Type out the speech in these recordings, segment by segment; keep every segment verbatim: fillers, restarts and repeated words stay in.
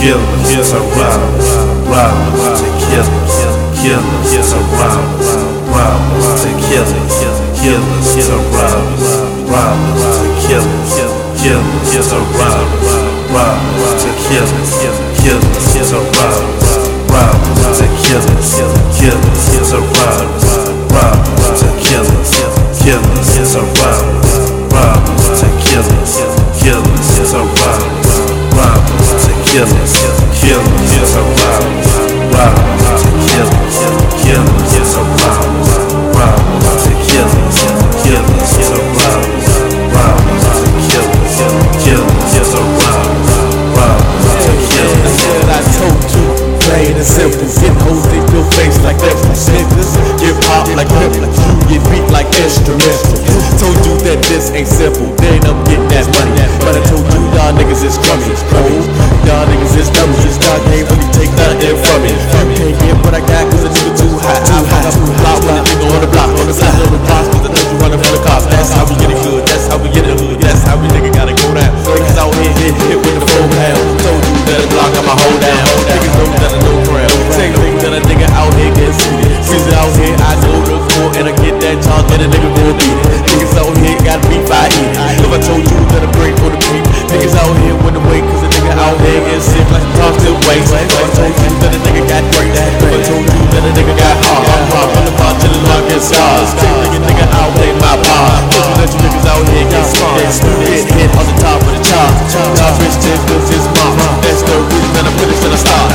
killers to robbers, robbers to killers, killers to robbers, robbers to killers, killers to robbers, robbers to killers, killers to robbers, robbers to killers, killers to robbers, robbers to killers, killers to robbers, robbers to killers, killers to robbers, robbers to killers, killers to robbers, robbers to killers, killers to robbers, robbers to killers, killers to robbers, robbers to killers, killers to robbers, robbers to killers, killers to robbers, robbers to killers. I told you, plain and simple. Get hoes in your face like that niggas. Get pop like pimple. You get beat like instrumental. Told you that this ain't simple. Then I'm getting that money. But I told you y'all niggas is crummy. Oh, y'all niggas is dummies. Y'all can't really take nothing from me. You can't get what I got cause a nigga too high. Too high, too high. When a nigga on the block, on the side of the block, cause I know you running from the cops. That's how we get it good. That's how we get it hood. That's how we nigga gotta go down. Niggas out here hit hit with the four pound. Told you that the block I'ma hold down. Niggas know that I know ground. Say no that a nigga out here get seated. Freeze out here, I go to court and I get that charge and a nigga gon' beat it. Niggas out here got beef, I eat it. If I told you that I break for the beat, niggas out here with the weight cause a nigga out here get sick like some still waste. If I told you that a nigga got great, if I told you that a nigga got hard, I'm hard from the bar till the lock gets scars. Take nigga nigga out play my bar. Told you that you niggas out here get smart. Hit hit on the top of the chart. Top bitch ten cause his mom. That's the reason that I put it to the start.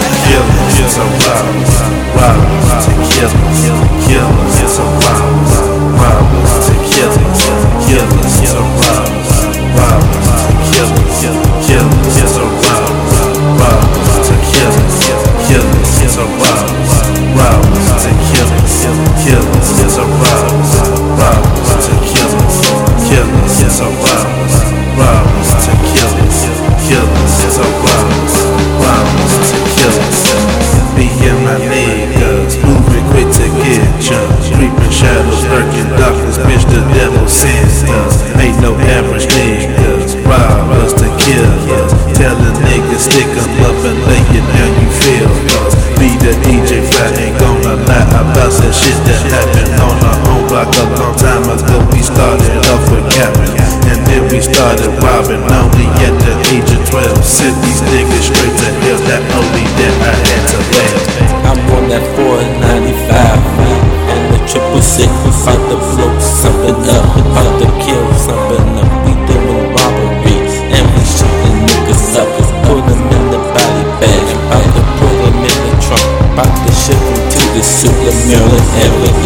Killers to robbers, robbers to killers, killers to robbers, robbers to killers, killers to robbers, robbers to killers, killers to robbers, robbers to killers, killers to robbers, robbers to killers, killers to robbers, robbers to killers, killers to robbers, robbers to killers, killers to robbers, robbers to killers. Me and my niggas moving quick to get jumped. Creeping shadows, lurking darkness, bitch the devil sends us. Ain't no average niggas, rob us to kill us. Tell a nigga stick 'em up and lay it down, you feel us. Be the D J fly, ain't gonna lie about some shit that happened on our own block a long time ago. We started off with capping, and then we started robbing only at the age of twelve. Sent these niggas straight to hell, that only that I had to laugh. I'm on that four ninety-five and the triple six, about to blow something up, about to kill something up. We doing robberies and we shooting niggas up. Put them in the body bag, about to put them in the trunk, about to ship them to the super Maryland.